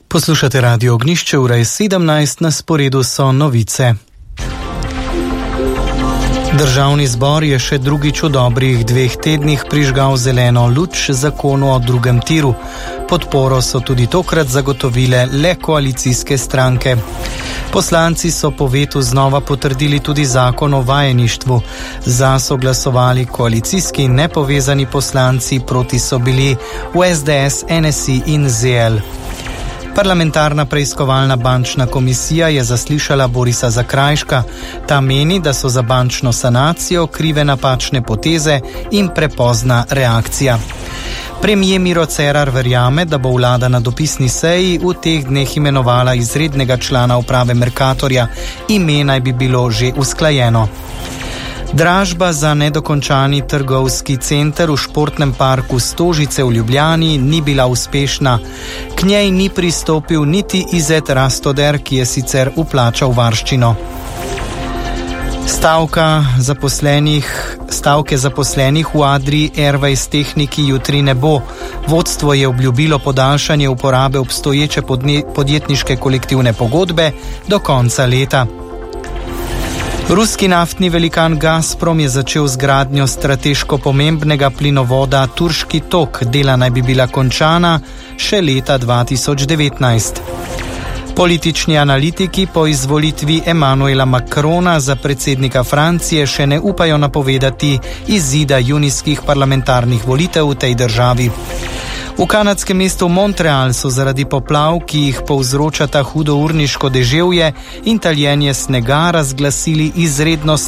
Poslušate Radio Ognjišče, ura je 17, na sporedu so novice. Državni zbor je še drugič v dobrih 2 tednih prižgal zeleno luč zakonu o drugem tiru. Podporo so tudi tokrat zagotovile le koalicijske stranke. Poslanci so po vetu znova potrdili tudi zakon o vajeništvu. Za so glasovali koalicijski in nepovezani poslanci, proti so bili v SDS, NSI in ZL. Parlamentarna preiskovalna bančna komisija je zaslišala Borisa Zakrajška. Ta meni, da so za bančno sanacijo krive napačne poteze in prepozna reakcija. Premier Miro Cerar verjame, da bo vlada na dopisni seji v teh dneh imenovala izrednega člana uprave Mercatorja. Ime naj bi bilo že usklajeno. Dražba za nedokončani trgovski center v športnem parku Stožice v Ljubljani ni bila uspešna. K njej ni pristopil niti Izet Rastoder, ki je sicer vplačal varščino. Stavke zaposlenih v Adrii Airways tehniki jutri ne bo. Vodstvo je obljubilo podaljšanje uporabe obstoječe podjetniške kolektivne pogodbe do konca leta. Ruski naftni velikan Gazprom je začel z gradnjo strateško pomembnega plinovoda Turški tok. Dela naj bi bila končana še leta 2019. Politični analitiki po izvolitvi Emmanuela Macrona za predsednika Francije še ne upajo napovedati izida junijskih parlamentarnih volitev v tej državi. V kanadskem mestu Montreal so zaradi poplav, ki jih povzročata hudourniško deževje in taljenje snega, razglasili izredno